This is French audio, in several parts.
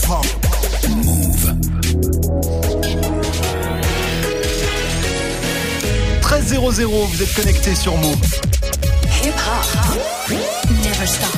hip-hop. Move. 13-0-0, vous êtes connectés sur Move. Hip-hop. Never stop.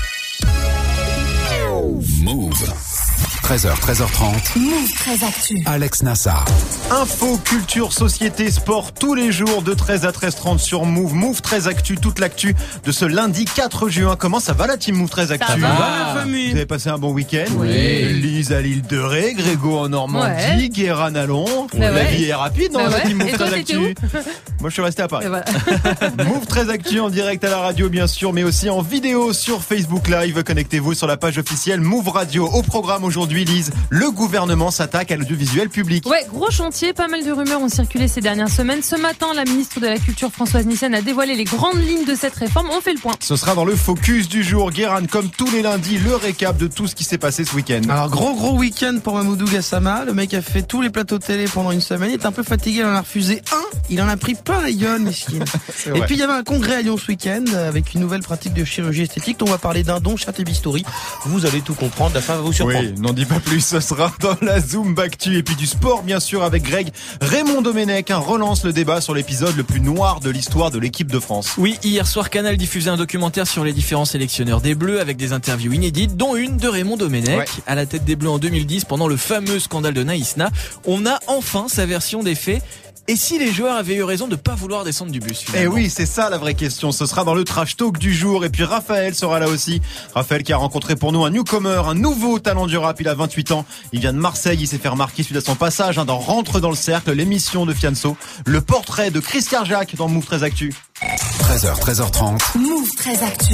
Move. 13h, 13h30. Move 13 Actu. Alex Nassar. Info, culture, société, sport, tous les jours de 13 à 13h30 sur Move. Move 13 Actu, toute l'actu de ce lundi 4 juin. Comment ça va la team Move 13 Actu? Ça va la famille. Vous avez passé un bon week-end? Oui. Lise à l'île de Ré, Grégo en Normandie, Ouais. Guérin à Londres. Bah La ouais. vie est rapide, non? Bah La ouais. team Move Et toi, 13 t'étais Actu. où? Moi, je suis resté à Paris. Et voilà. Move 13 Actu en direct à la radio, bien sûr, mais aussi en vidéo sur Facebook Live. Connectez-vous sur la page officielle Move Radio. Au programme aujourd'hui, Lise, le gouvernement s'attaque à l'audiovisuel public. Ouais, gros chantier, pas mal de rumeurs ont circulé ces dernières semaines. Ce matin, la ministre de la Culture, Françoise Nyssen, a dévoilé les grandes lignes de cette réforme. On fait le point. Ce sera dans le focus du jour. Guérin, comme tous les lundis, le récap de tout ce qui s'est passé ce week-end. Alors gros week-end pour Mamoudou Gassama. Le mec a fait tous les plateaux télé pendant une semaine. Il est un peu fatigué, il en a refusé un. Il en a pris plein la gueule, miskin. Et puis il y avait un congrès à Lyon ce week-end avec une nouvelle pratique de chirurgie esthétique dont on va parler d'un don chat et bistouri. Vous allez tout comprendre, la fin va vous surprendre. Oui, n'en dis pas plus, ce sera dans la Zoom Actu. Et puis du sport, bien sûr, avec Greg. Raymond Domenech relance le débat sur l'épisode le plus noir de l'histoire de l'équipe de France. Oui, hier soir, Canal diffusait un documentaire sur les différents sélectionneurs des Bleus avec des interviews inédites, dont une de Raymond Domenech. Ouais. À la tête des Bleus en 2010, pendant le fameux scandale de Naïsna, on a enfin sa version des faits. Et si les joueurs avaient eu raison de pas vouloir descendre du bus, finalement? Eh oui, c'est ça la vraie question. Ce sera dans le trash talk du jour. Et puis Raphaël sera là aussi. Raphaël qui a rencontré pour nous un newcomer, un nouveau talent du rap. Il a 28 ans. Il vient de Marseille. Il s'est fait remarquer suite à son passage dans Rentre dans le cercle, l'émission de Fianso. Le portrait de Chris Carjac dans Move 13 Actu. 13h, 13h30. Move 13 Actu.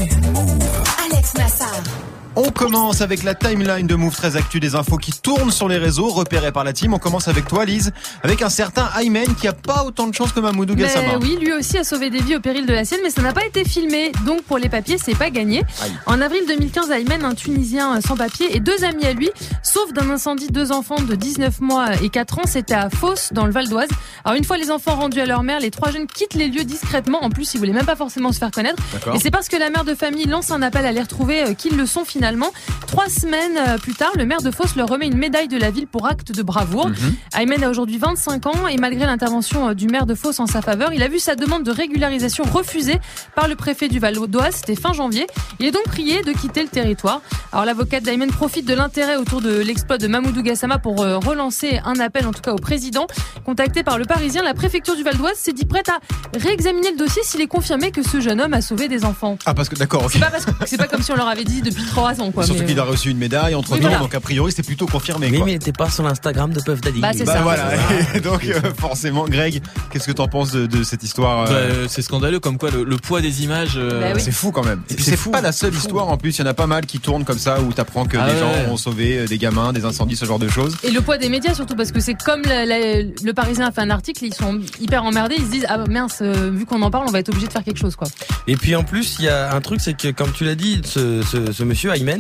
Alex Nassar. On commence avec la timeline de Move 13 Actu, des infos qui tournent sur les réseaux, repérées par la team. On commence avec toi, Lise, avec un certain Aymen qui a pas autant de chance que Mamoudou Gassama. Oui, lui aussi a sauvé des vies au péril de la sienne, mais ça n'a pas été filmé. Donc pour les papiers, c'est pas gagné. Aïe. En avril 2015, Aymen, un Tunisien sans papier, et deux amis à lui, sauf d'un incendie, deux enfants de 19 mois et 4 ans. C'était à Fos, dans le Val d'Oise. Alors une fois les enfants rendus à leur mère, les trois jeunes quittent les lieux discrètement. En plus, ils voulaient même pas forcément se faire connaître. D'accord. Et c'est parce que la mère de famille lance un appel à les retrouver qu'ils le sont finalement. 3 semaines plus tard, le maire de Fos leur remet une médaille de la ville pour acte de bravoure. Aymen a aujourd'hui 25 ans et malgré l'intervention du maire de Fos en sa faveur, il a vu sa demande de régularisation refusée par le préfet du Val d'Oise. C'était fin janvier. Il est donc prié de quitter le territoire. Alors l'avocate d'Aymen profite de l'intérêt autour de l'exploit de Mamoudou Gassama pour relancer un appel, en tout cas au président. Contacté par le Parisien, la préfecture du Val d'Oise s'est dit prête à réexaminer le dossier s'il est confirmé que ce jeune homme a sauvé des enfants. Ah, parce que d'accord, ok. C'est pas comme si on leur avait dit depuis 3 ans, quoi. Surtout mais, qu'il a reçu une médaille entre Oui, temps, voilà. donc a priori c'est plutôt confirmé. Oui, Quoi. mais il n'était pas sur l'Instagram de Puff Daddy. Bah, c'est Bah ça. voilà, et donc forcément, Greg, qu'est-ce que t'en penses de cette histoire C'est scandaleux, comme quoi le poids des images. Bah oui. C'est fou quand même. Et puis C'est c'est fou. pas la seule histoire en plus, il y en a pas mal qui tournent comme ça où t'apprends que Ah des ouais. gens ont sauvé des gamins, des incendies, ce genre de choses. Et le poids des médias surtout parce que c'est comme le Parisien a fait un article, ils sont hyper emmerdés, ils se disent ah mince, vu qu'on en parle, on va être obligé de faire quelque chose quoi. Et puis en plus, il y a un truc, c'est que comme tu l'as dit, ce monsieur Aymen,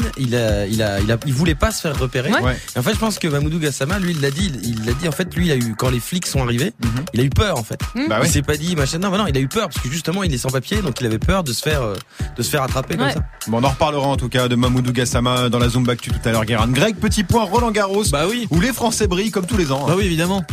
il voulait pas se faire repérer. Ouais. Ouais. Et en fait, je pense que Mamoudou Gassama, lui, il l'a dit. En fait, lui, il a eu quand les flics sont arrivés, il a eu peur en fait. Bah Il ouais. s'est pas dit machin. Non, il a eu peur parce que justement, il est sans papier, donc il avait peur de se faire attraper comme Ouais. ça. Bon, on en reparlera en tout cas de Mamoudou Gassama dans la Zoom Actu tout à l'heure, Guérin. Greg, petit point Roland Garros, Bah oui. où les Français brillent comme tous les ans. Bah oui, évidemment.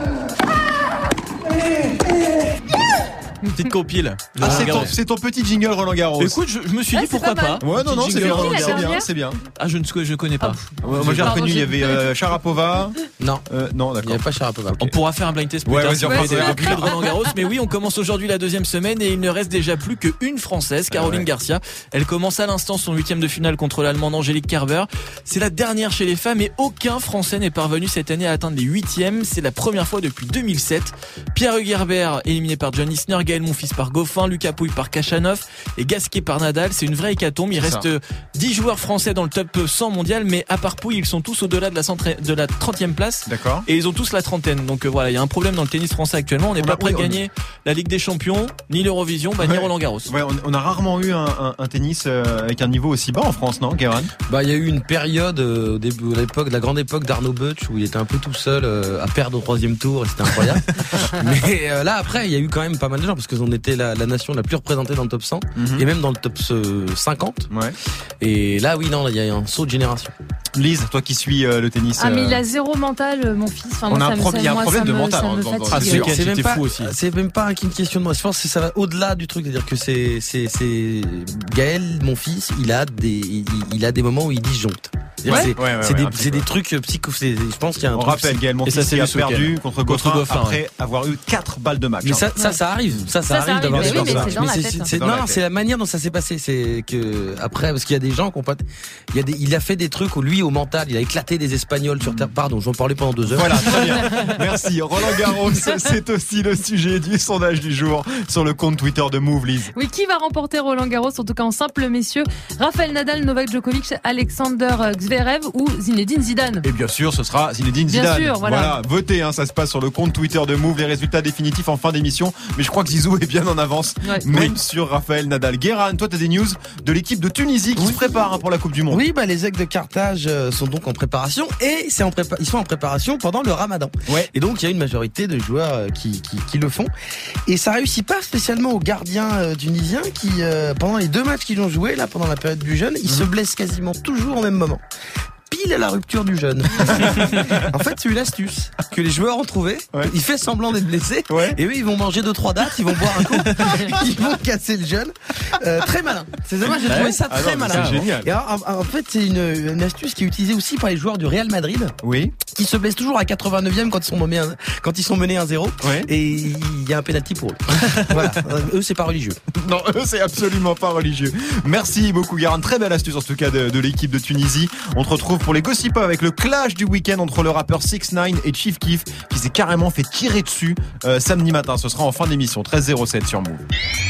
Petite compile. Ah, Roland Garros. c'est ton petit jingle Roland Garros. Écoute, je me suis Ah, dit c'est pourquoi pas mal. pas. Ouais, non, non, Petit c'est jingle bien, Roland la c'est Garros. bien, dernière c'est bien. Ah, je connais pas. Ouais, moi j'ai Pardon, reconnu, il y j'ai- avait Sharapova. Non, Non, il n'y d'accord. avait pas Sharapova. On pourra faire un blind test plus Ouais, tard vas-y, si on on fera fait ça. des replays de Roland Garros. Mais oui, on commence aujourd'hui la deuxième semaine et il ne reste déjà plus qu'une Française, Caroline ouais. Garcia. Elle commence à l'instant son 8e de finale contre l'Allemande Angélique Kerber. C'est la dernière chez les femmes et aucun Français n'est parvenu cette année à atteindre les 8e. C'est la première fois depuis 2007. Pierre-Hugues Herbert éliminé par John Isner, Gaël Monfils par Goffin, Lucas Pouille par Kachanov et Gasquet par Nadal. C'est une vraie hécatombe. Il C'est reste 10 joueurs français dans le top 100 mondial, mais à part Pouille, ils sont tous au-delà de la 30e place. D'accord. Et ils ont tous la trentaine. Donc voilà, il y a un problème dans le tennis français actuellement. On n'est pas prêt de gagner la Ligue des Champions, ni l'Eurovision, ni Ouais. Roland Garros. Ouais, on a rarement eu un tennis avec un niveau aussi bas en France, non, Guérin? Bah, il y a eu une période au début, à l'époque, la grande époque d'Arnaud Butch où il était un peu tout seul à perdre au 3e tour et c'était incroyable. Mais là, après, il y a eu quand même pas mal de gens parce qu'on était la nation la plus représentée dans le top 100 et même dans le top 50. Ouais. Et là, oui, non, il y a un saut de génération. Lise, toi qui suis le tennis. Ah mais il a zéro mental, mon fils. Enfin, il y a un problème de mental. C'est même pas une question de moi. Je pense que ça va au-delà du truc, c'est-à-dire que c'est Gaël, mon fils, il a des moments où il disjoncte. C'est des trucs psycho. Je pense qu'il y a un truc. On rappelle Gaël, mon fils qui a perdu contre Goffin après avoir eu 4 balles de match. Mais ça arrive. Ça arrive d'avoir des choses. Non, c'est la manière dont ça s'est passé. C'est que après, parce qu'il y a des gens qui ont pas. Il a fait des trucs où lui, au mental, il a éclaté des Espagnols sur terre. Pardon, j'en parlais pendant 2 heures. Voilà, très bien. Merci. Roland Garros, c'est aussi le sujet du sondage du jour sur le compte Twitter de Move, Lise. Oui, qui va remporter Roland Garros, en tout cas en simple messieurs? Rafael Nadal, Novak Djokovic, Alexander Zverev ou Zinedine Zidane? Et bien sûr, ce sera Zinedine Zidane. Bien sûr, voilà. Votez, ça se passe sur le compte Twitter de Move, les résultats définitifs en fin d'émission. Mais je crois que Zizou est bien en avance, même sur Rafael Nadal. Guérin, toi, t'as des news de l'équipe de Tunisie qui se prépare pour la Coupe du Monde. Oui, les Aigles de Carthage sont donc en préparation et ils sont en préparation pendant le Ramadan. Ouais. Et donc il y a une majorité de joueurs qui le font. Et ça réussit pas spécialement aux gardiens tunisiens qui, pendant les 2 matchs qu'ils ont joué, là, pendant la période du jeûne, ils se blessent quasiment toujours au même moment. Pile à la rupture du jeûne. En fait, c'est une astuce que les joueurs ont trouvée. Ouais. Il fait semblant d'être blessé. Ouais. Et eux, ils vont manger 2-3 dates, ils vont boire un coup, ils vont casser le jeûne. Très malin. C'est dommage, j'ai trouvé ça très malin. C'est génial. Et alors, en fait, c'est une astuce qui est utilisée aussi par les joueurs du Real Madrid. Oui. Qui se blessent toujours à 89e quand ils sont menés 1-0. Ouais. Et il y a un pénalty pour eux. Voilà. Eux, c'est pas religieux. Non, eux, c'est absolument pas religieux. Merci beaucoup, Guérin. Très belle astuce, en tout cas, de l'équipe de Tunisie. On te retrouve pour les gossipos avec le clash du week-end entre le rappeur 6ix9ine et Chief Keef qui s'est carrément fait tirer dessus samedi matin. Ce sera en fin d'émission, 13h07 sur Move.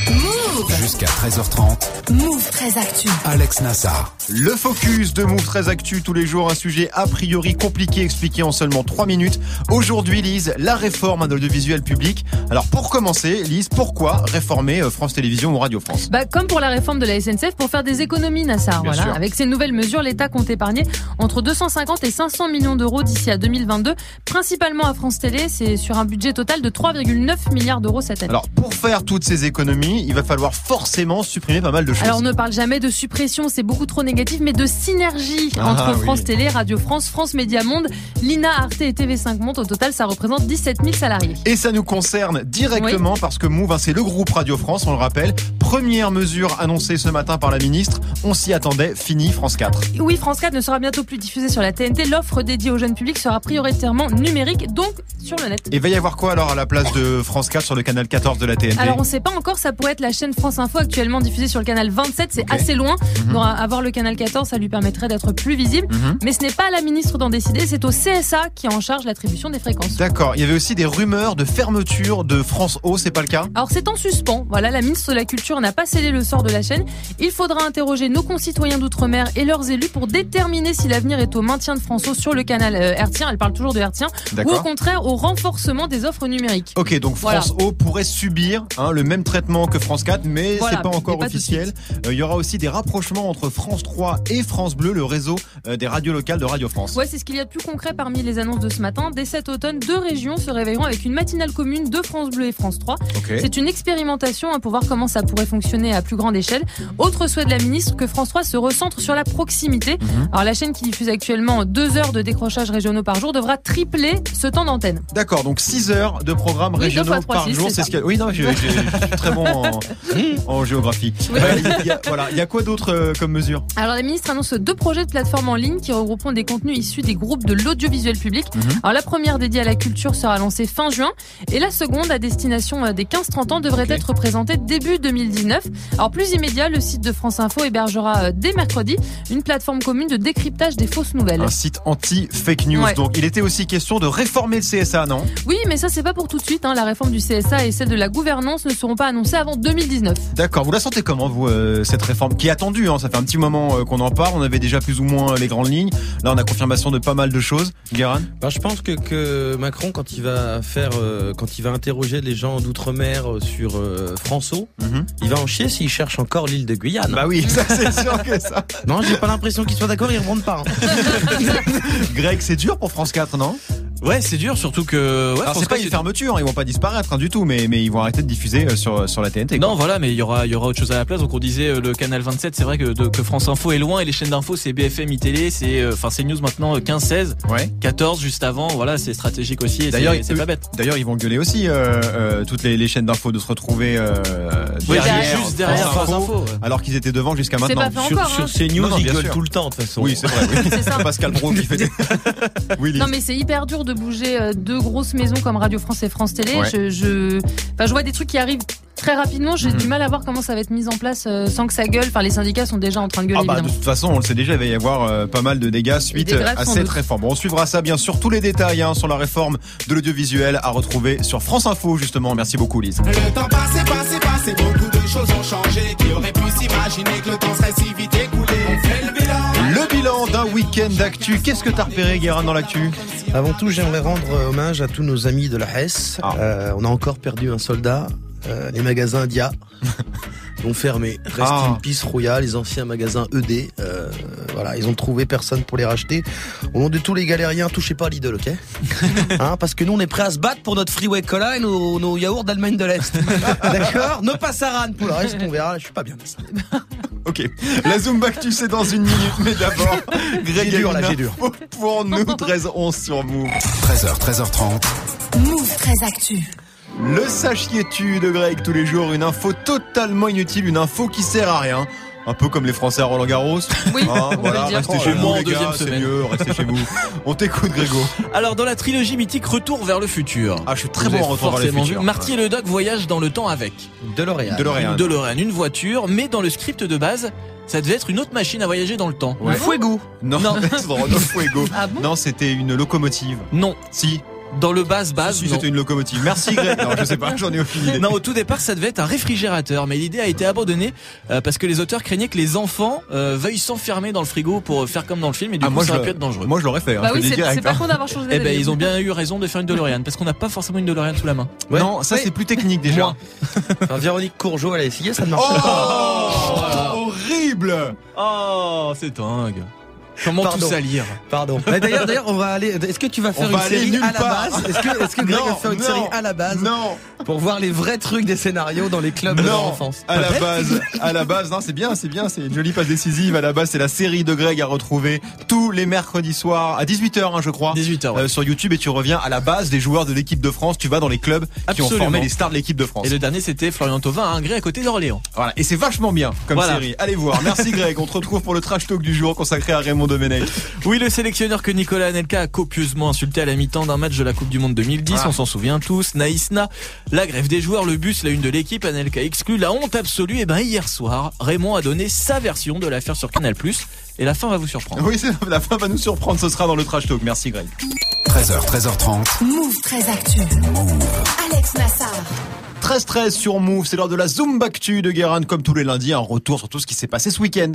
Jusqu'à 13h30. Move 13 Actu. Alex Nassar. Le focus de Move 13 Actu, tous les jours un sujet a priori compliqué expliqué en seulement 3 minutes. Aujourd'hui, Lise, la réforme de l'audiovisuel public. Alors pour commencer, Lise, pourquoi réformer France Télévisions ou Radio France? Comme pour la réforme de la SNCF, pour faire des économies, Nassar. Bien sûr. Avec ces nouvelles mesures, l'État compte épargner entre 250 et 500 millions d'euros d'ici à 2022, principalement à France Télé. C'est sur un budget total de 3,9 milliards d'euros cette année. Alors pour faire toutes ces économies, il va falloir forcément supprimer pas mal de choses. Alors on ne parle jamais de suppression, c'est beaucoup trop négatif, mais de synergie entre France Télé, Radio France, France Média Monde, Lina, Arte et TV5 Monde. Au total, ça représente 17 000 salariés. Et ça nous concerne directement parce que Move, c'est le groupe Radio France, on le rappelle. Première mesure annoncée ce matin par la ministre, on s'y attendait, fini France 4. Oui, France 4 ne sera bientôt plus diffusée sur la TNT. L'offre dédiée au jeune public sera prioritairement numérique, donc sur le net. Et va y avoir quoi alors à la place de France 4 sur le canal 14 de la TNT? Alors on sait pas encore, ça pourrait être la chaîne France Info actuellement diffusée sur le canal 27, c'est assez loin. Donc avoir le canal 14, ça lui permettrait d'être plus visible. Mais ce n'est pas à la ministre d'en décider, c'est au CSA qui est en charge de l'attribution des fréquences. D'accord, il y avait aussi des rumeurs de fermeture de France O, c'est pas le cas? Alors c'est en suspens, voilà, la ministre de la Culture n'a pas scellé le sort de la chaîne. Il faudra interroger nos concitoyens d'outre-mer et leurs élus pour déterminer si l'avenir est au maintien de France O sur le canal hertzien, elle parle toujours de hertzien, ou au contraire au renforcement des offres numériques. Ok, donc France O pourrait subir le même traitement que France 4, mais c'est pas encore officiel. Il y aura aussi des rapprochements entre France 3 et France Bleu, le réseau des radios locales de Radio France. Ouais, c'est ce qu'il y a de plus concret parmi les annonces de ce matin. Dès cet automne, 2 régions se réveilleront avec une matinale commune de France Bleu et France 3. C'est une expérimentation pour voir comment ça pourrait fonctionner à plus grande échelle. Autre souhait de la ministre, que France 3 se recentre sur la proximité. Alors la chaîne qui diffuse actuellement 2 heures de décrochage régionaux par jour devra tripler ce temps d'antenne. D'accord, donc 6 heures de programmes régionaux par jour, c'est ce qu'il y a. Oui, non, je suis très bon en géographie. Il y a quoi d'autre comme mesure? Alors la ministre annonce 2 projets de plateforme en ligne qui regrouperont des contenus issus des groupes de l'audiovisuel public. Alors la première dédiée à la culture sera lancée fin juin et la seconde à destination des 15-30 ans devrait être présentée début 2019. Alors plus immédiat, le site de France Info hébergera dès mercredi une plateforme commune de décryptage des fausses nouvelles. Un site anti-fake news. Donc il était aussi question de réformer le CSA, non? Oui, mais ça c'est pas pour tout de suite. La réforme du CSA et celle de la gouvernance ne seront pas annoncées avant 2019. D'accord, vous la sentez comment vous cette réforme qui est attendue? Ça fait un petit moment qu'on en parle, on avait déjà plus ou moins les grandes lignes. Là on a confirmation de pas mal de choses. Guérin? Je pense que Macron quand il va interroger les gens d'outre-mer sur France O, il va en chier s'il cherche encore l'île de Guyane. Bah oui, ça c'est sûr que ça. Non, j'ai pas l'impression qu'il soit d'accord, il ne répond pas. Greg, c'est dur pour France 4, non? Ouais, c'est dur, surtout que. Ouais, Alors c'est pas une fermeture, ils vont pas disparaître du tout, mais ils vont arrêter de diffuser sur la TNT. Non, voilà, mais il y aura autre chose à la place. Donc on disait le canal 27, c'est vrai que France Info est loin et les chaînes d'info c'est BFM, iTélé, c'est News maintenant 15-16, 14 juste avant. Voilà, c'est stratégique aussi. Et d'ailleurs, c'est pas bête. D'ailleurs, ils vont gueuler aussi toutes les chaînes d'info de se retrouver juste derrière France Info, alors qu'ils étaient devant jusqu'à maintenant. C'est pas fait encore, sur CNews, ils gueulent tout le temps de toute façon. Oui, c'est vrai. Oui. C'est ça. Pascal Pro qui fait des. Oui, non, mais c'est hyper dur de bouger deux grosses maisons comme Radio France et France Télé. Ouais. Je vois des trucs qui arrivent très rapidement. J'ai du mal à voir comment ça va être mis en place sans que ça gueule. Enfin, les syndicats sont déjà en train de gueuler. De toute façon, on le sait déjà, il va y avoir pas mal de dégâts suite à cette réforme. Bon, on suivra ça, bien sûr, tous les détails sur la réforme de l'audiovisuel à retrouver sur France Info, justement. Merci beaucoup, Lise. Le temps passé, beaucoup de choses ont changé. Qui aurait pu s'imaginer que le temps serait si vite écoulé? On fait le bilan. Le bilan d'un week-end d'actu. Qu'est-ce que t'as repéré, Guérin, dans l'actu? Avant tout, j'aimerais rendre hommage à tous nos amis de la Hesse. On a encore perdu un soldat. Les magasins Dia ont fermé. Reste in peace Royal, les anciens magasins ED. Voilà, ils ont trouvé personne pour les racheter. Au nom de tous les galériens, touchez pas à Lidl, ok? Parce que nous, on est prêts à se battre pour notre Freeway Cola et nos yaourts d'Allemagne de l'Est. D'accord? Nos passaran. Pour le reste, on verra. Je suis pas bien de ça. Ok. La Zumba Actu, c'est dans une minute. Mais d'abord, Greg j'ai dur. Pour nous, 13h11 sur Move. 13h, 13h30. Move 13 Actu. Le sachiez-tu de Greg tous les jours, une info totalement inutile, une info qui sert à rien. Un peu comme les Français à Roland-Garros. Oui, voilà, restez chez vous, les gars, c'est semaine. mieux, restez chez vous. On t'écoute, Grégo. Alors, dans la trilogie mythique Retour vers le futur. Je suis très bon en Retour vers le futur. Marty et le Doc voyagent dans le temps avec DeLorean, une voiture, mais dans le script de base, ça devait être une autre machine à voyager dans le temps. Ouais. Fuego. Non. Fuego. Ah bon? Non, c'était une locomotive. Non. Si. Dans le base, Si, non. c'était une locomotive. Merci, Greg. Non, je sais pas, j'en ai aucune idée. Non, au tout départ, ça devait être un réfrigérateur, mais l'idée a été abandonnée parce que les auteurs craignaient que les enfants veuillent s'enfermer dans le frigo pour faire comme dans le film, et du coup, ça aurait pu être dangereux. Moi, je l'aurais fait. Bah oui, c'est pas con d'avoir changé d'avis. Ils ont bien eu raison de faire une DeLorean, parce qu'on n'a pas forcément une DeLorean sous la main. Non, ça c'est plus technique déjà. Véronique Courgeot, elle a essayé, ça ne marche pas. Horrible. Oh, c'est dingue. Comment tout salir? Pardon. D'ailleurs, on va aller. Est-ce que tu vas faire une série à la base? Est-ce que Greg va faire une série à la base? Non. Pour voir les vrais trucs des scénarios dans les clubs de l'enfance. À la base, non, c'est bien, c'est une jolie passe décisive. À la base, c'est la série de Greg à retrouver tous les mercredis soirs à 18h, je crois. 18h. Sur YouTube, et tu reviens à la base des joueurs de l'équipe de France. Tu vas dans les clubs qui ont formé les stars de l'équipe de France. Et le dernier, c'était Florian Thauvin à Ingré à côté d'Orléans. Voilà. Et c'est vachement bien comme série. Allez voir. Merci Greg. On te retrouve pour le trash talk du jour consacré à Raymond Domenech. Oui, le sélectionneur que Nicolas Anelka a copieusement insulté à la mi-temps d'un match de la Coupe du Monde 2010, on s'en souvient tous. Naïsna, la grève des joueurs, le bus, la une de l'équipe, Anelka exclut, la honte absolue. Et hier soir, Raymond a donné sa version de l'affaire sur Canal+, et la fin va vous surprendre. Oui, la fin va nous surprendre, ce sera dans le trash talk. Merci Greg. 13h, 13h30. Move 13 Actu. Alex Nassar. 13-13 sur Move, c'est l'heure de la Zumba Actu de Guérin, comme tous les lundis, un retour sur tout ce qui s'est passé ce week-end.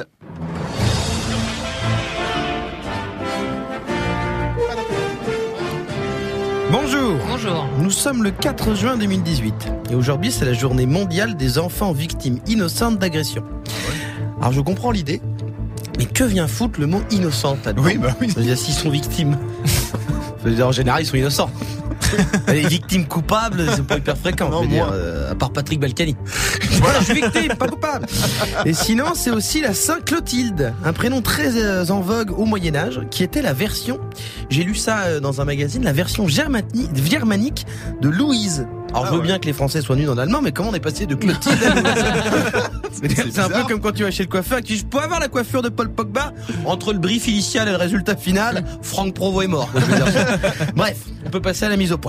Bonjour. Nous sommes le 4 juin 2018 et aujourd'hui c'est la journée mondiale des enfants victimes innocentes d'agression. Alors je comprends l'idée, mais que vient foutre le mot innocente là-dedans? Oui. C'est-à-dire s'ils sont victimes. En général ils sont innocents. Les victimes coupables, c'est pas hyper fréquent. Non, à part Patrick Balkany. Voilà, je suis victime, pas coupable. Et sinon, c'est aussi la Saint-Clotilde, un prénom très en vogue au Moyen-Âge, qui était la version, j'ai lu ça dans un magazine, la version germanique de Louise. Alors je veux bien que les Français soient nuls en allemand, mais comment on est passé de Clotilde à Louise? C'est un peu comme quand tu vas chez le coiffeur et que tu dis, je peux avoir la coiffure de Paul Pogba? Entre le brief initial et le résultat final, Franck Provost est mort. Je veux dire. Bref, on peut passer à la mise au point.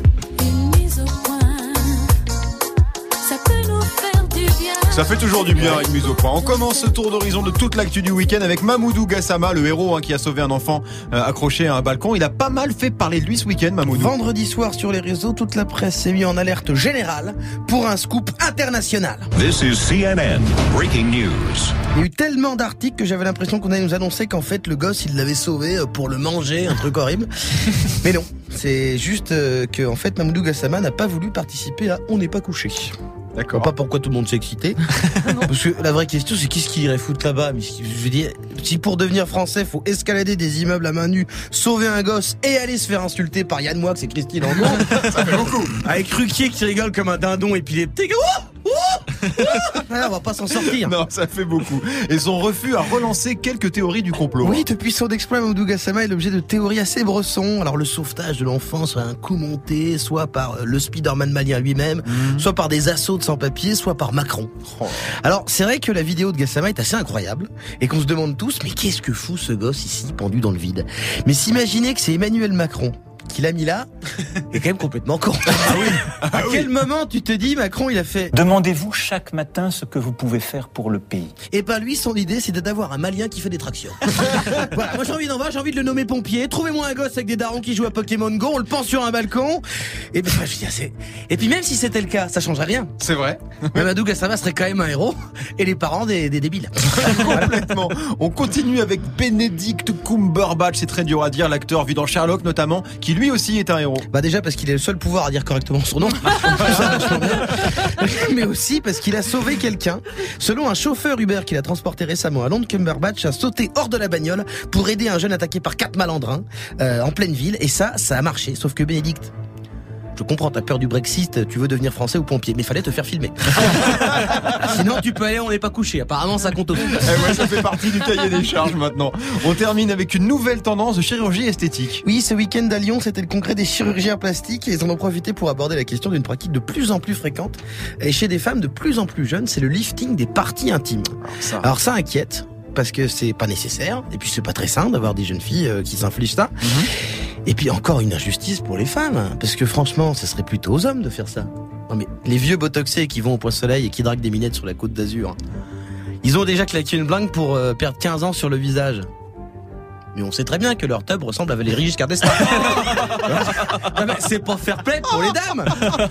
Ça fait toujours du bien une mise au point. On commence ce tour d'horizon de toute l'actu du week-end avec Mamoudou Gassama, le héros qui a sauvé un enfant accroché à un balcon. Il a pas mal fait parler de lui ce week-end, Mamoudou. Vendredi soir sur les réseaux, toute la presse s'est mise en alerte générale pour un scoop international. This is CNN Breaking News. Il y a eu tellement d'articles que j'avais l'impression qu'on allait nous annoncer qu'en fait le gosse il l'avait sauvé pour le manger, un truc horrible. Mais non, c'est juste que en fait Mamoudou Gassama n'a pas voulu participer à On n'est pas couché. D'accord. Pas pourquoi tout le monde s'est excité. Parce que la vraie question, c'est qu'est-ce qu'il irait foutre là-bas? Mais je veux dire, si pour devenir français, faut escalader des immeubles à main nue, sauver un gosse et aller se faire insulter par Yann Moix et Christine Angot. Ça fait beaucoup. Avec Ruquier qui rigole comme un dindon épileptique. On va pas s'en sortir. Non, ça fait beaucoup. Et son refus a relancé quelques théories du complot. Oui, depuis son exploit, Mamoudou Gassama est l'objet de théories assez bressons. Alors le sauvetage de l'enfant soit un coup monté, soit par le Spider-Man malien lui-même, soit par des assauts de sans-papiers, soit par Macron. Alors c'est vrai que la vidéo de Gassama est assez incroyable et qu'on se demande tous, mais qu'est-ce que fout ce gosse ici pendu dans le vide? Mais s'imaginer que c'est Emmanuel Macron qui l'a mis là, est quand même complètement con. À quel moment tu te dis, Macron, il a fait... Demandez-vous chaque matin ce que vous pouvez faire pour le pays. Et ben lui, son idée, c'est d'avoir un Malien qui fait des tractions. Voilà, moi j'ai envie de le nommer pompier. Trouvez-moi un gosse avec des darons qui jouent à Pokémon Go, on le pend sur un balcon. Et ben, je veux dire, et puis même si c'était le cas, ça changerait rien. C'est vrai. Mamadou Gassama serait quand même un héros et les parents des débiles. Complètement. On continue avec Benedict Cumberbatch, c'est très dur à dire, l'acteur vu dans Sherlock notamment, qui lui aussi est un héros. Bah déjà parce qu'il a le seul pouvoir à dire correctement son nom. Mais aussi parce qu'il a sauvé quelqu'un. Selon un chauffeur Uber qu'il a transporté récemment à Londres, Cumberbatch a sauté hors de la bagnole pour aider un jeune attaqué par 4 malandrins en pleine ville. Et ça a marché. Sauf que Benedict, je comprends, t'as peur du Brexit, tu veux devenir français ou pompier, mais fallait te faire filmer. Sinon tu peux aller, on n'est pas couché. Apparemment ça compte aussi. Ouais, ça fait partie du cahier des charges maintenant. On termine avec une nouvelle tendance de chirurgie esthétique. Oui, ce week-end à Lyon, c'était le congrès des chirurgiens plastiques et ils en ont profité pour aborder la question d'une pratique de plus en plus fréquente et chez des femmes de plus en plus jeunes, c'est le lifting des parties intimes. Alors ça inquiète parce que c'est pas nécessaire et puis c'est pas très sain d'avoir des jeunes filles qui s'infligent ça. Et puis encore une injustice pour les femmes, parce que franchement, ce serait plutôt aux hommes de faire ça. Non mais les vieux botoxés qui vont au Point-Soleil et qui draguent des minettes sur la Côte d'Azur, ils ont déjà claqué une blingue pour perdre 15 ans sur le visage. Mais on sait très bien que leur tub ressemble à Valérie Giscard d'Estaing. Non mais c'est pas fair play pour les dames.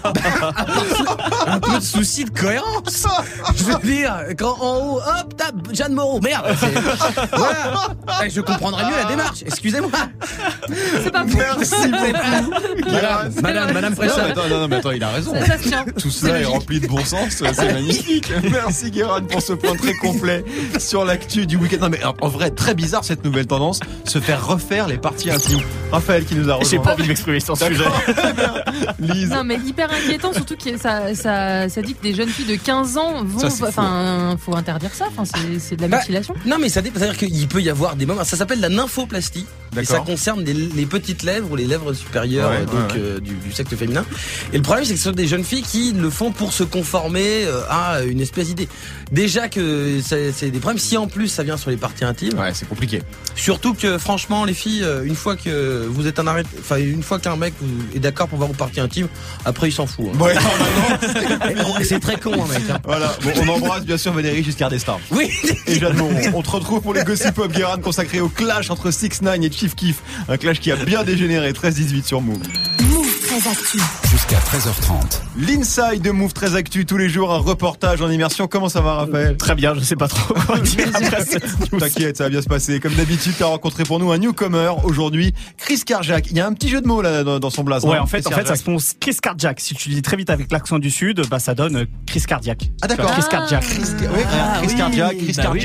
Un peu de souci de cohérence. Je veux dire, quand en haut, hop, tape Jeanne Moreau. Merde. Voilà. Je comprendrais mieux la démarche. Excusez-moi. C'est pas faux. Merci beaucoup. Madame Fréchard. Non, mais attends, il a raison. Ça se tient. Tout cela est rempli de bon sens, c'est magnifique. Merci Guérin pour ce point très complet sur l'actu du week-end. Non mais en vrai, très bizarre cette nouvelle tendance, se faire refaire les parties intimes. Raphaël qui nous a rejoint. J'ai pas envie de m'exprimer sur ce sujet. Lise. Non mais hyper inquiétant, surtout que ça dit que des jeunes filles de 15 ans vont, faut interdire ça. Enfin, c'est de la mutilation. Non mais ça dépend, c'est-à-dire qu'il peut y avoir des moments. Ça s'appelle la nymphoplastie. Et ça concerne les petites lèvres ou les lèvres supérieures du sexe féminin. Et le problème c'est que ce sont des jeunes filles qui le font pour se conformer à une espèce d'idée. Déjà que c'est des problèmes. Si en plus ça vient sur les parties intimes, c'est compliqué. Surtout que franchement les filles, une fois que vous êtes une fois qu'un mec est d'accord pour voir vos parties intimes, après il s'en fout. Ouais, c'est très con un mec. Voilà, bon, on embrasse bien sûr Valérie Giscard d'Estaing. Oui. Et Jeanne Moreau. On te retrouve pour les Gossip Pop Guérin consacré au clash entre 6ix9ine et Chief Keef. Un clash qui a bien dégénéré. 13-18 sur Move. Move très actu. Jusqu'à 13h30. L'inside de Move très actu tous les jours, un reportage en immersion. Comment ça va Raphaël? Très bien, je sais pas trop quoi dire après cette news. T'inquiète, ça va bien se passer. Comme d'habitude, t'as rencontré pour nous un newcomer aujourd'hui, Chris Carjack. Il y a un petit jeu de mots là dans son blason. Ouais, en fait, ça se prononce Chris Carjack. Si tu le dis très vite avec l'accent du sud, bah ça donne Chris Cardiac. Ah d'accord. Chris Carjack. Chris Carjack.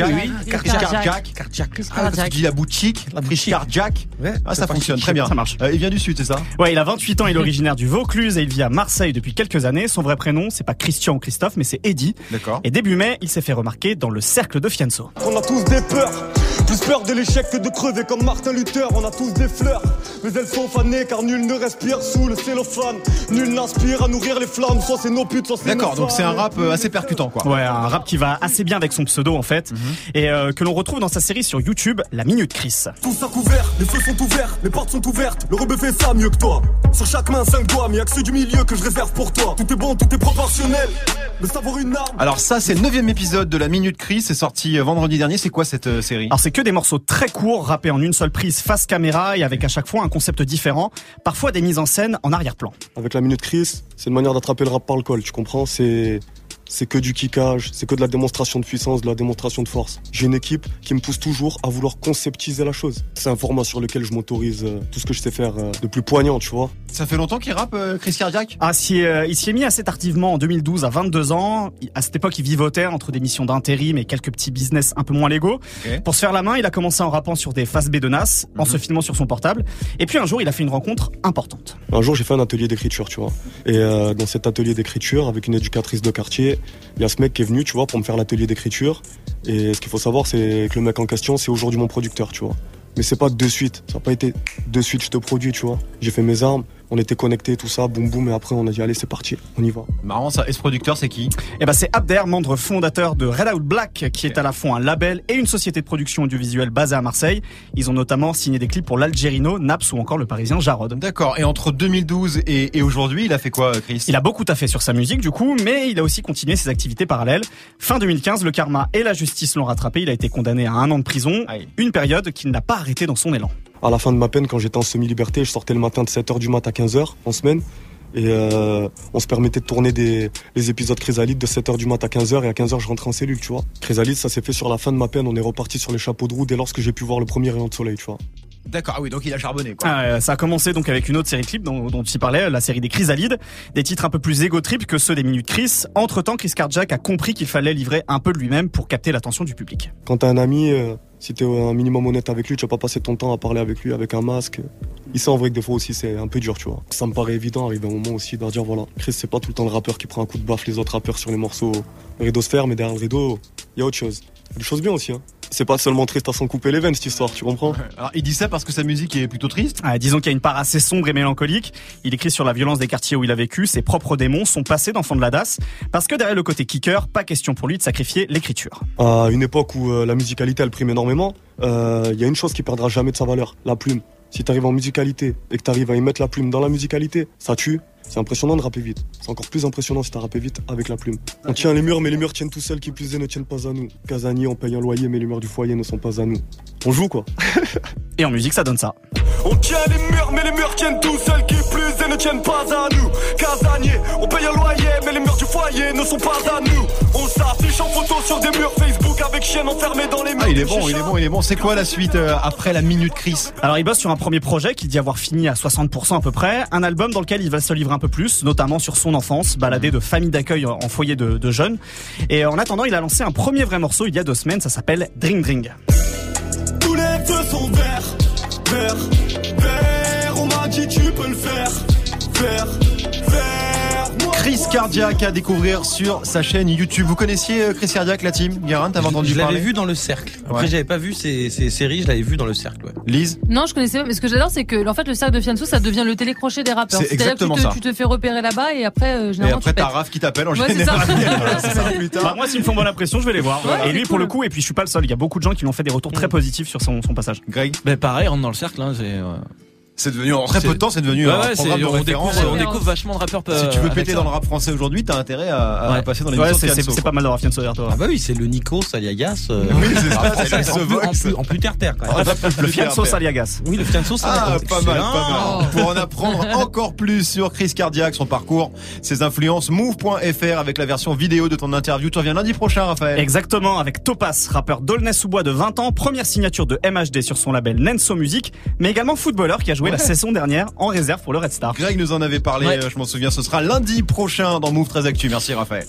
Tu dis la boutique, Chris Carjack. Ça fonctionne très bien. Ça marche. Il vient du sud, c'est ça? Ouais, il a 28 ans, il est originaire du Vaucluse et il vit à Marseille depuis quelques années. Son vrai prénom, c'est pas Christian ou Christophe, mais c'est Eddy. D'accord. Et début mai, il s'est fait remarquer dans le cercle de Fianso. On a tous des peurs, plus peur de l'échec que de crever comme Martin Luther. On a tous des fleurs, mais elles sont fanées car nul ne respire sous le cellophane. Nul n'inspire à nourrir les flammes, soit c'est nos putes, soit c'est nos D'accord, donc c'est un rap assez percutant quoi. Ouais, un rap qui va assez bien avec son pseudo en fait, et que l'on retrouve dans sa série sur YouTube, La Minute Chris. Tous à couvert, les feux sont ouverts, les portes sont ouvertes. Le rebeu fait ça mieux que toi. Sur chaque main 5 doigts, mais y'a que ceux du milieu que je réserve pour toi. Tout est bon, tout est proportionnel. Le savoir une arme. Alors ça c'est le 9e épisode de La Minute Chris, c'est sorti vendredi dernier. C'est quoi cette série? Alors c'est que des morceaux très courts, rappés en une seule prise face caméra et avec à chaque fois un concept différent, parfois des mises en scène en arrière-plan. Avec La Minute Chris, c'est une manière d'attraper le rap par le col, tu comprends? C'est c'est que du kickage, c'est que de la démonstration de puissance, de la démonstration de force. J'ai une équipe qui me pousse toujours à vouloir conceptiser la chose. C'est un format sur lequel je m'autorise tout ce que je sais faire de plus poignant, tu vois. Ça fait longtemps qu'il rappe, Chris Cardiac? Il s'y est mis assez tardivement en 2012, à 22 ans. À cette époque, il vivotait entre des missions d'intérim et quelques petits business un peu moins légaux. Okay. Pour se faire la main, il a commencé en rappant sur des faces B de NAS, en se filmant sur son portable. Et puis un jour, il a fait une rencontre importante. Un jour, j'ai fait un atelier d'écriture, tu vois. Et dans cet atelier d'écriture, avec une éducatrice de quartier, il y a ce mec qui est venu, tu vois, pour me faire l'atelier d'écriture. Et ce qu'il faut savoir, c'est que le mec en question, c'est aujourd'hui mon producteur, tu vois. Mais c'est pas de suite, ça n'a pas été de suite, je te produis, tu vois. J'ai fait mes armes, on était connectés, tout ça, boum boum, et après on a dit allez, c'est parti, on y va. Marrant ça, et ce producteur c'est qui? C'est Abder, membre fondateur de Red Out Black, qui est à la fois un label et une société de production audiovisuelle basée à Marseille. Ils ont notamment signé des clips pour l'Algérino, Naps ou encore le Parisien Jarod. D'accord, et entre 2012 et aujourd'hui, il a fait quoi, Chris? Il a beaucoup taffé sur sa musique du coup, mais il a aussi continué ses activités parallèles. Fin 2015, le karma et la justice l'ont rattrapé, il a été condamné à 1 an de prison, une période qu'il n'a pas arrêté dans son élan. À la fin de ma peine, quand j'étais en semi-liberté, je sortais le matin de 7h du mat à 15h en semaine. Et on se permettait de tourner les épisodes Chrysalide de 7h du mat à 15h, et à 15h je rentrais en cellule, tu vois. Chrysalide, ça s'est fait sur la fin de ma peine, on est reparti sur les chapeaux de roue dès lors que j'ai pu voir le premier rayon de soleil, tu vois. D'accord, ah oui, donc il a charbonné, quoi. Ça a commencé donc avec une autre série de clips dont tu parlais, la série des Chrysalides, des titres un peu plus égo-trip que ceux des Minutes Chris. Entre-temps, Chris Cardiac a compris qu'il fallait livrer un peu de lui-même pour capter l'attention du public. Quand t'as un ami, si t'es un minimum honnête avec lui, tu vas pas passer ton temps à parler avec lui avec un masque. Il sait en vrai que des fois aussi c'est un peu dur, tu vois. Ça me paraît évident, arrive un moment aussi de dire voilà, Chris c'est pas tout le temps le rappeur qui prend un coup de baffe les autres rappeurs sur les morceaux. Le rideau se ferme, mais derrière le rideau, il y a autre chose. Il y a des choses bien aussi, hein. C'est pas seulement triste à s'en couper les veines cette histoire, tu comprends? Alors il dit ça parce que sa musique est plutôt triste. Disons qu'il y a une part assez sombre et mélancolique. Il écrit sur la violence des quartiers où il a vécu, ses propres démons, son passé d'enfant de la DAS. Parce que derrière le côté kicker, pas question pour lui de sacrifier l'écriture. À une époque où la musicalité elle prime énormément, y a une chose qui perdra jamais de sa valeur, la plume. Si t'arrives en musicalité et que t'arrives à y mettre la plume dans la musicalité, ça tue. C'est impressionnant de rapper vite. C'est encore plus impressionnant si t'as rappé vite avec la plume. On tient les murs, mais les murs tiennent tout seuls, qui plus est ne tiennent pas à nous. Casanier, on paye un loyer, mais les murs du foyer ne sont pas à nous. On joue, quoi. Et en musique, ça donne ça. On tient les murs, mais les murs tiennent tout seuls, qui plus est ne tiennent pas à nous. Casanier, on paye un loyer, mais les murs du foyer ne sont pas à nous. On s'affiche en photo sur des murs Facebook avec chienne enfermée dans les murs. Ah, il est bon. C'est quoi la suite après la Minute Chris? Alors, il bosse sur un premier projet qu'il dit avoir fini à 60% à peu près. Un album dans lequel il va se livrer un peu plus, notamment sur son enfance, baladé de famille d'accueil en foyer de jeunes. Et en attendant, il a lancé un premier vrai morceau il y a 2 semaines, ça s'appelle Dring Dring. Tous les feux sont verts, verts, verts. On m'a dit tu peux le faire, vert, vert. Chris Cardiac à découvrir sur sa chaîne YouTube. Vous connaissiez Chris Cardiac, la team? Guérin, t'avais entendu parler? Je l'avais vu dans Le Cercle. Après, j'avais pas vu ces séries, je l'avais vu dans Le Cercle, ouais. Lise? Non, je connaissais pas, mais ce que j'adore, c'est que, en fait, le cercle de Fianso, ça devient le télécrochet des rappeurs. C'est exactement ça. Tu te fais repérer là-bas et après, généralement, et après, t'as Raph qui t'appelle en général. C'est ça. Plus tard. Moi, s'ils me font bonne impression, je vais les voir. Ouais, et lui, cool. pour le coup, et puis je suis pas le seul, il y a beaucoup de gens qui l'ont fait des retours très positifs sur son passage. Greg? Pareil, rentre dans Le Cercle, hein, C'est devenu, en très peu de temps, c'est devenu un programme de référence. On découvre vachement de rappeurs. Si tu veux péter dans le rap français aujourd'hui, t'as intérêt à passer dans l'émission de Fianso. C'est pas mal d'avoir Fianso derrière toi. Ah bah oui, c'est le Nikos Aliagas. Oui, c'est ça, en plus terre-terre, quand même. Le Fianso Aliagas. Oui, le Fianso Aliagas. Pas mal. Pour en apprendre encore plus sur Chris Cardiac, son parcours, ses influences, move.fr avec la version vidéo de ton interview. Tu reviens lundi prochain, Raphaël. Exactement, avec Topaz, rappeur d'Aulnay-sous-Bois de 20 ans, première signature de MHD sur son label Nenso Music, mais également footballeur qui a joué la saison dernière en réserve pour le Red Star. Greg nous en avait parlé, je m'en souviens, ce sera lundi prochain dans Move 13 Actu. Merci Raphaël.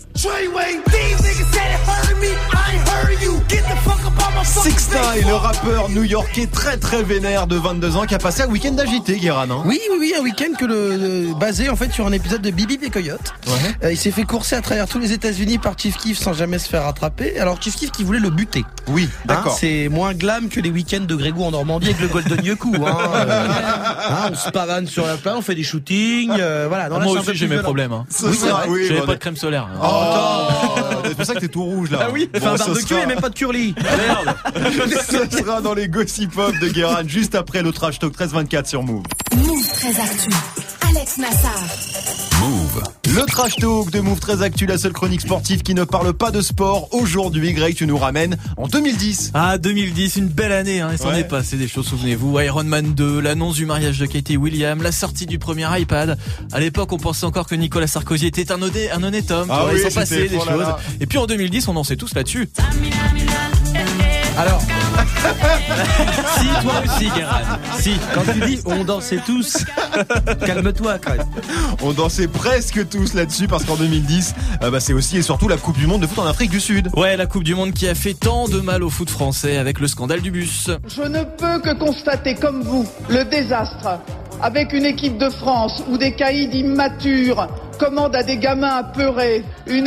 6ix9ine, le rappeur new-yorkais très très vénère de 22 ans qui a passé un week-end agité, Guérin, hein. Oui, un week-end basé en fait sur un épisode de Bibi et Coyote. Il s'est fait courser à travers tous les États-Unis par Chief Keef sans jamais se faire rattraper. Alors Chief Keef qui voulait le buter. Oui, d'accord. C'est moins glam que les week-ends de Grégo en Normandie avec le Golden Yoku. On se pavane sur la plage, on fait des shootings. Voilà. Moi aussi j'ai mes problèmes. J'avais pas de crème solaire. C'est pour ça que t'es tout rouge là. Ah oui, un barbecue et même pas de curly. Merde. Ce sera dans les gossip pop de Guérin juste après le Trash Talk 13-24 sur Move. Move 13 Actu. Alex Nassar. Move. Le Trash Talk de Move très actu, la seule chronique sportive qui ne parle pas de sport. Aujourd'hui, Greg, tu nous ramènes en 2010. Ah, 2010, une belle année, hein. Il s'en est passé des choses, souvenez-vous. Iron Man 2, l'annonce du mariage de Katie Williams, la sortie du premier iPad. À l'époque, on pensait encore que Nicolas Sarkozy était un honnête homme. Ah oui, il s'en passait des choses. Et puis en 2010, on dansait tous là-dessus. Alors, si, toi aussi, Guérin. Si, quand tu dis on dansait tous, calme-toi quand même. On dansait presque tous là-dessus parce qu'en 2010, c'est aussi et surtout la Coupe du Monde de foot en Afrique du Sud. Ouais, la Coupe du Monde qui a fait tant de mal au foot français avec le scandale du bus. Je ne peux que constater comme vous le désastre avec une équipe de France où des caïds immatures commandent à des gamins apeurés,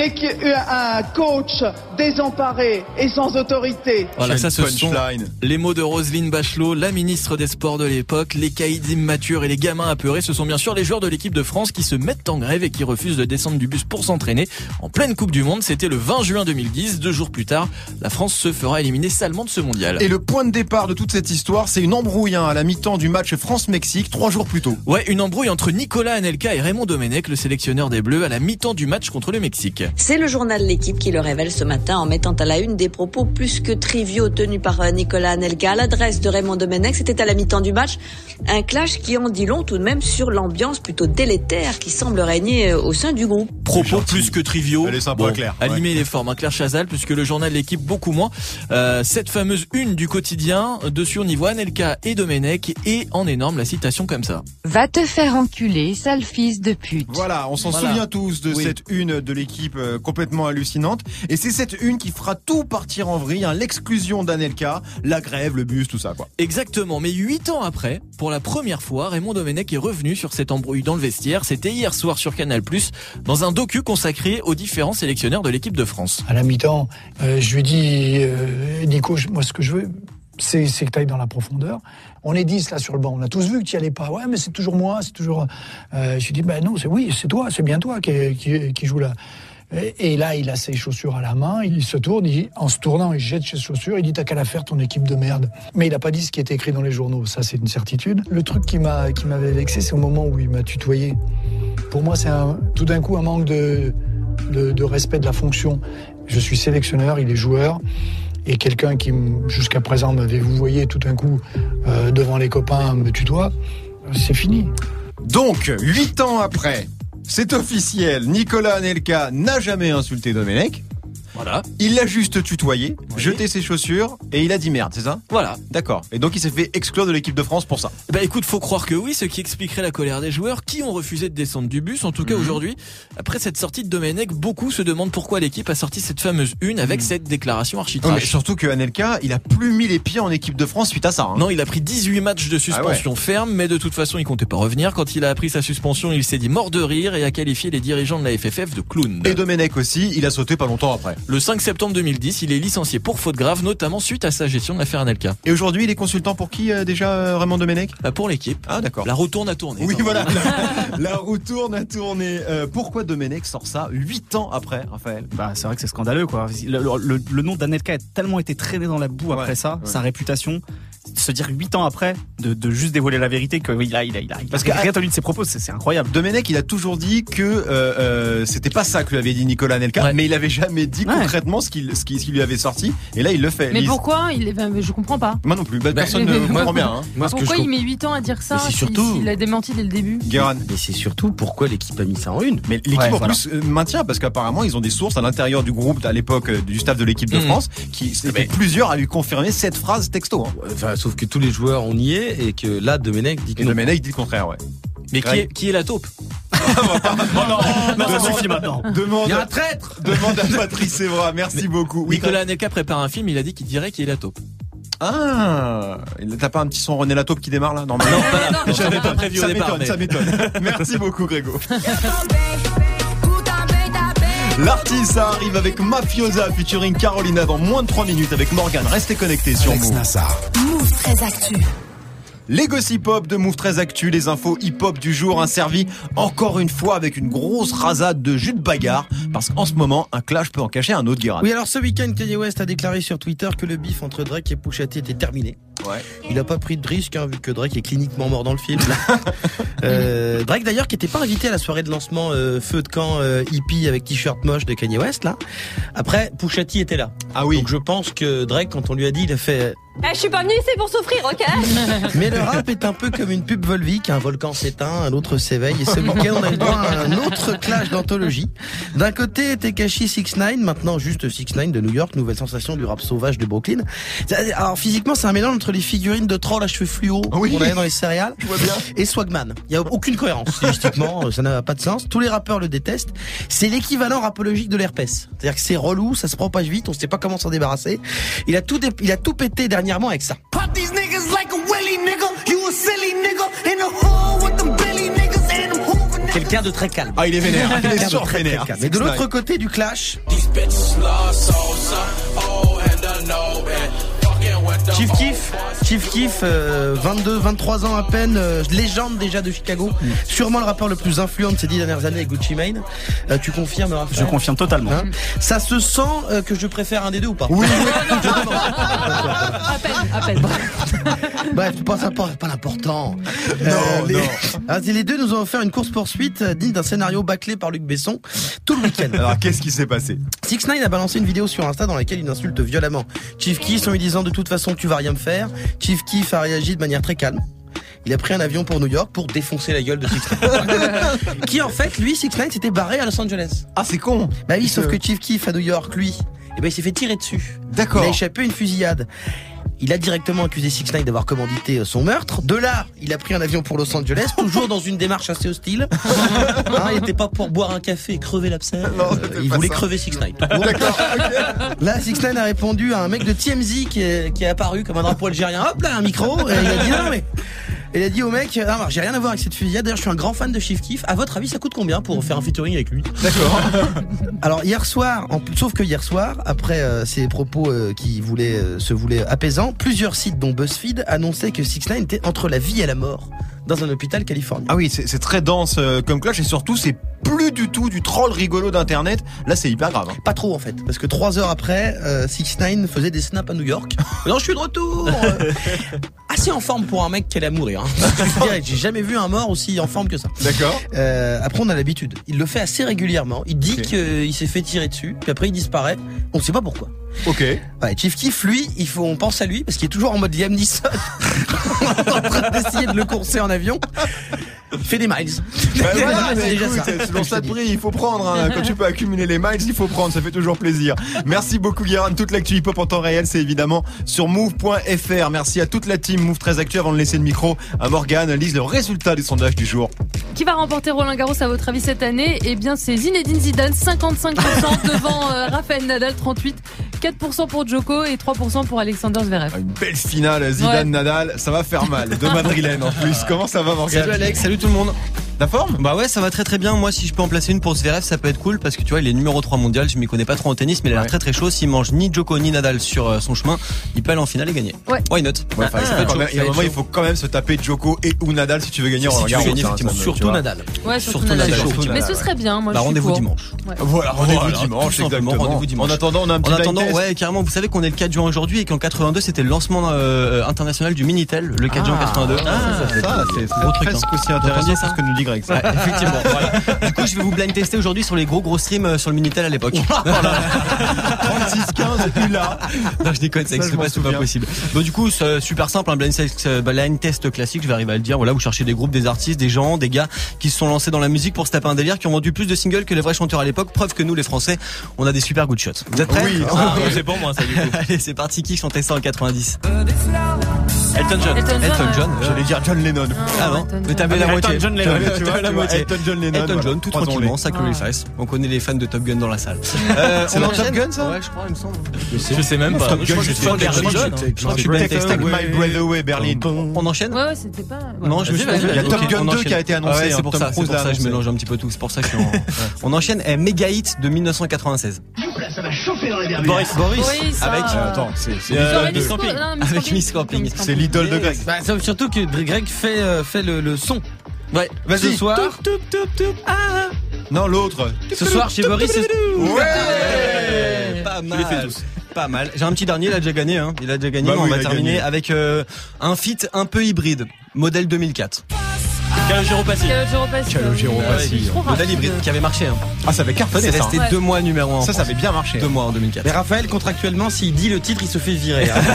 un coach désemparé et sans autorité. Voilà, ça ce sont les mots de Roselyne Bachelot, la ministre des Sports de l'époque. Les caïds immatures et les gamins apeurés, ce sont bien sûr les joueurs de l'équipe de France qui se mettent en grève et qui refusent de descendre du bus pour s'entraîner. En pleine Coupe du Monde, c'était le 20 juin 2010. 2 jours plus tard, la France se fera éliminer salement de ce mondial. Et le point de départ de toute cette histoire, c'est une embrouille à la mi-temps du match France-Mexique, 3 jours plus tôt. Ouais, une embrouille entre Nicolas Anelka et Raymond Domenech, le sélectionneur des Bleus, à la mi-temps du match contre le Mexique. C'est le journal L'Équipe qui le révèle ce matin en mettant à la une des propos plus que triviaux tenus par Nicolas Anelka à l'adresse de Raymond Domenech. C'était à la mi-temps du match. Un clash qui en dit long tout de même sur l'ambiance plutôt délétère qui semble régner au sein du groupe. Propos plus que triviaux. Elle est sympa, Claire. Animer les formes, Claire Chazal, puisque le journal L'Équipe beaucoup moins. Cette fameuse une du quotidien, dessus on y voit Anelka et Domenech et en énorme la citation comme ça. Va te faire enculer, sale fils de pute. Voilà, on s'en souvient tous de cette une de l'équipe complètement hallucinante. Et c'est cette une qui fera tout partir en vrille, hein, l'exclusion d'Anelka, la grève, le bus, tout ça, quoi. Exactement, mais 8 ans après, pour la première fois, Raymond Domenech est revenu sur cette embrouille dans le vestiaire. C'était hier soir sur Canal+, dans un docu consacré aux différents sélectionneurs de l'équipe de France. À la mi-temps, je lui ai dit, Nico, moi ce que je veux, c'est que tu ailles dans la profondeur. On est 10 là sur le banc, on a tous vu que tu n'y allais pas. Ouais, mais c'est toujours moi, c'est toujours... je lui ai dit, non, c'est toi, c'est bien toi qui joue là. Et là, il a ses chaussures à la main, il se tourne, en se tournant, il jette ses chaussures, il dit t'as qu'à la faire ton équipe de merde. Mais il n'a pas dit ce qui était écrit dans les journaux, ça c'est une certitude. Le truc qui m'avait vexé, c'est au moment où il m'a tutoyé. Pour moi, c'est tout d'un coup un manque de respect de la fonction. Je suis sélectionneur, il est joueur. Et quelqu'un qui, jusqu'à présent, m'avait vouvoyé tout d'un coup devant les copains me tutoie, c'est fini. Donc, 8 ans après, c'est officiel, Nicolas Anelka n'a jamais insulté Domenech. Voilà. Il l'a juste tutoyé, jeté ses chaussures et il a dit merde, c'est ça ? Voilà. D'accord. Et donc il s'est fait exclure de l'équipe de France pour ça. Bah écoute, faut croire que oui, ce qui expliquerait la colère des joueurs qui ont refusé de descendre du bus. En tout cas aujourd'hui, après cette sortie de Domenech, beaucoup se demandent pourquoi l'équipe a sorti cette fameuse une avec cette déclaration archi-trash. Mais surtout que Anelka, il a plus mis les pieds en équipe de France suite à ça. Hein. Non, il a pris 18 matchs de suspension ferme, mais de toute façon il comptait pas revenir. Quand il a appris sa suspension, il s'est dit mort de rire et a qualifié les dirigeants de la FFF de clowns. Et Domenech aussi, il a sauté pas longtemps après. Le 5 septembre 2010, il est licencié pour faute grave, notamment suite à sa gestion de l'affaire Anelka. Et aujourd'hui, il est consultant pour qui déjà, Raymond Domenech ? Pour l'équipe. Ah d'accord. La roue tourne à tourner. Oui voilà, la roue tourne à tourner. Pourquoi Domenech sort ça 8 ans après, Raphaël ? C'est vrai que c'est scandaleux quoi. Le nom d'Anelka a tellement été traîné dans la boue après ça, sa réputation. Se dire 8 ans après de juste dévoiler la vérité qu'il a parce que rien tenu de ses propos, c'est incroyable. Domenech, il a toujours dit que c'était pas ça que lui avait dit Nicolas Anelka, mais il avait jamais dit concrètement ce qu'il lui avait sorti. Et là, il le fait. Mais pourquoi je comprends pas. Moi non plus. Personne ne comprend bien. Hein. Pourquoi il met 8 ans à dire ça s'il a démenti dès le début ? Guérin. Mais c'est surtout pourquoi l'équipe a mis ça en une. Mais l'équipe plus maintient parce qu'apparemment ils ont des sources à l'intérieur du groupe à l'époque du staff de l'équipe de France qui étaient plusieurs à lui confirmer cette phrase texto. Hein. Sauf que tous les joueurs on y est et que là Domenech dit que Domenech dit le contraire, ouais. Mais qui est la taupe ? Non, ça suffit maintenant. Il y a un traître. Demande à Patrice Evra. Merci beaucoup. Nicolas Anelka prépare un film, il a dit qu'il dirait qu'il est la taupe. Ah, t'as pas un petit son René Lataupe qui démarre là ? Non, j'avais pas prévu au départ. Ça m'étonne. Merci beaucoup, Grégo. L'artiste arrive avec Mafiosa featuring Carolina dans moins de 3 minutes avec Morgane. Restez connectés sur Alex Move. Nassar. Move très actu. Les gossip hop de Move très actu, les infos hip-hop du jour, servi encore une fois avec une grosse rasade de jus de bagarre, parce qu'en ce moment, un clash peut en cacher un autre, Guérin. Oui, alors ce week-end, Kanye West a déclaré sur Twitter que le bif entre Drake et Pusha T était terminé. Il a pas pris de risque, vu que Drake est cliniquement mort dans le film. Drake d'ailleurs qui était pas invité à la soirée de lancement feu de camp hippie avec t-shirt moche de Kanye West là. Après Pusha T était là. Ah oui. Donc je pense que Drake, quand on lui a dit, il a fait je suis pas venu ici pour souffrir, ok? Mais le rap est un peu comme une pub Volvic, un volcan s'éteint, un autre s'éveille, et ce week-end on a eu droit à un autre clash d'anthologie. D'un côté Tekashi 6ix9ine, maintenant juste 6ix9ine de New York, nouvelle sensation du rap sauvage de Brooklyn. Alors physiquement c'est un mélange entre les figurines de trolls à cheveux fluo qu'on avait dans les céréales et Swagman. Il y a aucune cohérence stylistiquement, ça n'a pas de sens. Tous les rappeurs le détestent. C'est l'équivalent rapologique de l'herpès. C'est-à-dire que c'est relou, ça se propage vite, on sait pas comment s'en débarrasser. Il a tout pété dernièrement avec ça. Quelqu'un de très calme. Ah, il est vénère. Il est sur vénère. Mais de l'autre côté du clash, Chief Keef, 23 ans à peine, légende déjà de Chicago, sûrement le rappeur le plus influent de ces 10 dernières années avec Gucci Mane. Tu confirmes, Raphaël? Je confirme totalement. Ça se sent que je préfère un des deux ou pas? Oui. À peine. Bref, ça pas l'important. Les deux nous ont offert une course-poursuite digne d'un scénario bâclé par Luc Besson tout le week-end. Alors qu'est-ce qui s'est passé? 6ix9ine a balancé une vidéo sur Insta dans laquelle il insulte violemment Chief Keef en lui disant de toute façon tu vas rien me faire. Chief Keef a réagi de manière très calme. Il a pris un avion pour New York pour défoncer la gueule de 6ix9ine. Qui en fait, lui, 6ix9ine s'était barré à Los Angeles. Ah, c'est con. Bah oui, sauf que Chief Keef à New York, lui, il s'est fait tirer dessus. D'accord. Il a échappé à une fusillade. Il a directement accusé 6ix9ine d'avoir commandité son meurtre. De là, il a pris un avion pour Los Angeles, toujours dans une démarche assez hostile. Il était pas pour boire un café et crever l'abcès. Il voulait crever 6ix9ine. D'accord. Là, 6ix9ine a répondu à un mec de TMZ qui est apparu comme un drapeau algérien. Hop là, un micro. Et il a dit non mais... Il a dit au mec, non, j'ai rien à voir avec cette fusillade. D'ailleurs, je suis un grand fan de Chief Keef. À votre avis, ça coûte combien pour faire un featuring avec lui? D'accord. Alors hier soir, sauf que hier soir, après ces propos qui se voulaient apaisants, plusieurs sites dont BuzzFeed annonçaient que 6ix9ine était entre la vie et la mort dans un hôpital californien. Ah oui, c'est très dense comme clash et surtout c'est plus du tout du troll rigolo d'internet. Là c'est hyper grave. Pas trop en fait, parce que 3 heures après, 6ix9ine faisait des snaps à New York. Non, je suis de retour. Assez en forme pour un mec qui allait mourir. J'ai jamais vu un mort aussi en forme que ça. D'accord. Après on a l'habitude. Il le fait assez régulièrement. Il dit qu'il s'est fait tirer dessus, puis après il disparaît. On sait pas pourquoi. Ok. Ouais, Chief Keef, lui, on pense à lui parce qu'il est toujours en mode Liam Neeson, en train d'essayer de le courser en avion. Il fait des miles. C'est déjà ça. Selon ça de prix, il faut prendre. Quand tu peux accumuler les miles, il faut prendre. Ça fait toujours plaisir. Merci beaucoup, Guérin. Toute l'actu hip-hop en temps réel, c'est évidemment sur move.fr. Merci à toute la team Move très Actu. Avant de laisser le micro à Morgane, lise le résultat du sondage du jour. Qui va remporter Roland Garros à votre avis cette année? Eh bien, c'est Zinedine Zidane, 55% devant Rafael Nadal, 38%. 4% pour Djoko et 3% pour Alexander Zverev. Une belle finale, Zidane-Nadal, ça va faire mal. De madrilène en plus. Comment ça va, Morgane? Salut Alex, salut tout le monde. La forme? Bah ouais, ça va très très bien. Moi, si je peux en placer une pour Zverev, ça peut être cool parce que tu vois, il est numéro 3 mondial. Je m'y connais pas trop en tennis, mais il a l'air très très chaud. S'il mange ni Djoko ni Nadal sur son chemin, il peut aller en finale et gagner. Ouais. Why not? Ouais, il y a un moment, il faut quand même se taper Djoko et ou Nadal si tu veux gagner Roland Garros. Surtout Nadal. Ouais, surtout Nadal. Mais ce serait bien. Moi, rendez-vous dimanche. Voilà, rendez-vous dimanche, exactement. Rendez-vous dimanche. En attendant, on a un petit blind test. Ouais, carrément. Vous savez qu'on est le 4 juin aujourd'hui et qu'en 82, c'était le lancement international du Minitel, le 4 juin 82. Ça, c'est presque aussi intéressant que ce que nous dit Greg. Effectivement. Voilà. Du coup, je vais vous blind tester aujourd'hui sur les gros streams sur le Minitel à l'époque. 36-15 ULA. Non, je déconne, ça n'existe pas, c'est pas possible. Donc du coup, c'est super simple, un blind test classique, je vais arriver à le dire. Voilà, vous cherchez des groupes, des artistes, des gens, des gars qui se sont lancés dans la musique pour se taper un délire, qui ont vendu plus de singles que les vrais chanteurs à l'époque. Preuve que nous, les Français, on a des super good shots. Vous êtes prêts? Oui. C'est pour moi, ça du coup. Allez, c'est parti. Qui chantait ça en 90? Elton John. J'allais dire John Lennon. Ah non, mais t'avais la moitié. John Lennon. Tu vois, Elton John Lennon. Elton John, tout tranquillement, Sacrifice. On connaît les fans de Top Gun dans la salle. C'est dans Top Gun, ça? Ouais, je crois, il me semble. Je sais même pas. Top Gun, je suis fan d'Elton John. Take My Breath Away, Berlin. On enchaîne? Ouais, c'était pas. Non, je me suis dit, il y a Top Gun 2 qui a été annoncé. C'est pour ça, je mélange un petit peu tout. C'est pour ça que on enchaîne. Méga hit de 1996. Ça va chauffer dans les derniers. Boris. Avec. Attends, c'est Miss Camping. C'est l'idole de Greg. Surtout que Greg fait le son. Ouais. Ce soir. Non, l'autre. Ce soir chez Boris. Ouais. Pas mal. Je les fais tous. Pas mal. J'ai un petit dernier, il a déjà gagné, hein. Il a déjà gagné, Bah mais oui, on va il a terminer gagné. avec un feat un peu hybride, modèle 2004. Calogero Passy. Calogero Passy. Modèle hybride qui avait marché. Hein. Ah, ça avait cartonné C'est ça. resté hein. 2 mois numéro 1. Ça avait bien marché. 2 mois en 2004. Mais Raphaël, contractuellement, s'il dit le titre, il se fait virer. Hein.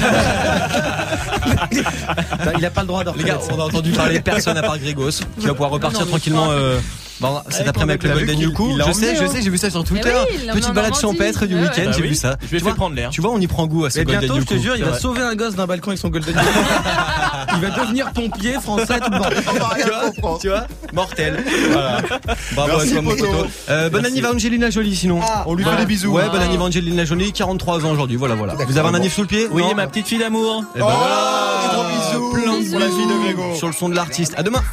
Il a pas le droit de Les gars, on a entendu parler personne à part Grégos, qui va pouvoir repartir tranquillement cet après-midi avec le Golden Yuku. Je sais, j'ai vu ça sur Twitter. Petite balade champêtre du week-end, j'ai vu ça. Je vais faire prendre l'air. Tu vois, on y prend goût à ce Et Golden bientôt, je Yuku. te jure, il va sauver un gosse d'un balcon avec son Golden Yuku. Il va devenir pompier français tout le bordel. Tu vois, mortel. Voilà. Bravo Merci, à toi, mon Poto. poteau. Bon anniversaire Angelina Jolie, sinon. On lui fait des bisous. Ouais, bon anniversaire Angelina Jolie, 43 ans aujourd'hui. Voilà. Vous avez un anniversaire sous le pied? Oui, Non. ma petite fille d'amour. Et ben voilà. Des gros bisous. Plein de Pour la fille de Grégo. sur le son de l'artiste. À demain.